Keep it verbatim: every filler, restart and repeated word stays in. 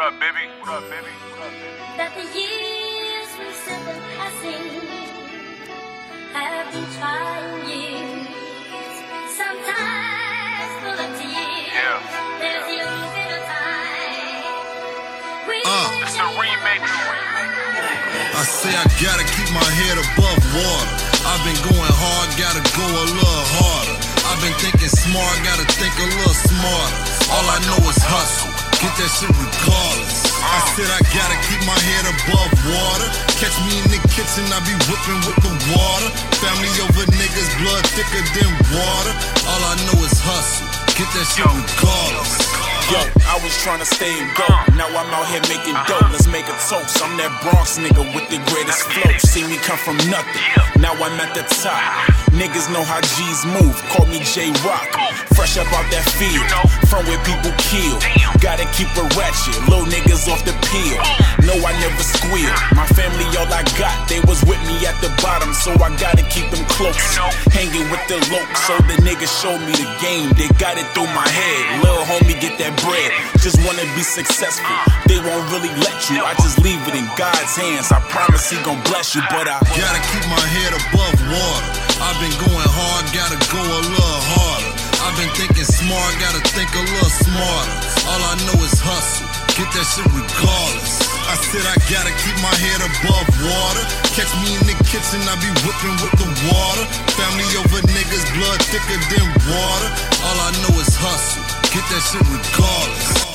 up, baby? What up, baby? What up, baby? That the years we spent in passing have been trying years. Sometimes full of tears. Yeah. There's a bit of time. We Uh. It's a remix. I say I gotta keep my head above water. I've been going hard, gotta go a little harder. I've been thinking smart, gotta think a little smarter. All I know is hustle, get that shit regardless. I said I gotta keep my head above water. Catch me in the kitchen, I be whipping with the water. Family over niggas, blood thicker than water. All I know is hustle, get that shit regardless. Yo, I was tryna stay in gold. Now I'm out here making dope. Let's make a toast. I'm that Bronx nigga with the greatest flow. See me come from nothing. Now I'm at the top. Niggas know how G's move. Call me J-Rock. Fresh up out that field. From where people kill. Gotta keep it ratchet. Little niggas off the peel. No, I never squeal. My family, all I got. They was with me at the bottom, so I gotta keep them close. Hanging with the lopes, so the niggas showed me the game. They got it through my head. Little homie, get that bread. Just wanna be successful. They won't really let you. I just leave it in God's hands. I promise he gon' bless you, but I gotta keep my head above water. I've been going hard, gotta go a little harder. I've been thinking smart, gotta think a little smarter. All I know is hustle, get that shit regardless. I said I gotta keep my head above water. Catch me in the kitchen, I be whipping with the water. Family over niggas, blood thicker than water. All I know is hustle, get that shit regardless.